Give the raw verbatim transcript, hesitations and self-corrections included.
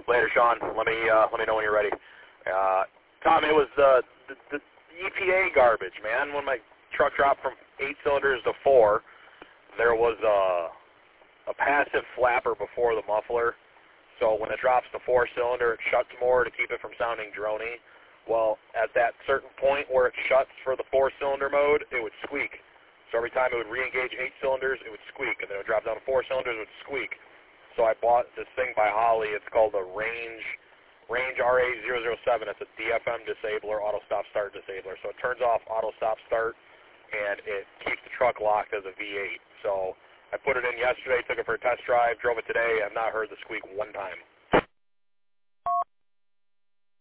Later, Sean. Let me uh, let me know when you're ready. Uh, Tom, it was the, the, the E P A garbage, man. When my truck dropped from eight cylinders to four, there was a, a passive flapper before the muffler. So when it drops to four-cylinder, it shuts more to keep it from sounding drony. Well, at that certain point where it shuts for the four-cylinder mode, it would squeak. So every time it would re-engage eight cylinders, it would squeak, and then it would drop down to four cylinders, it would squeak. So I bought this thing by Holley. It's called the Range Range R A zero zero seven. It's a D F M disabler, auto stop start disabler. So it turns off auto stop start, and it keeps the truck locked as a V eight. So I put it in yesterday, took it for a test drive, drove it today. I've not heard the squeak one time.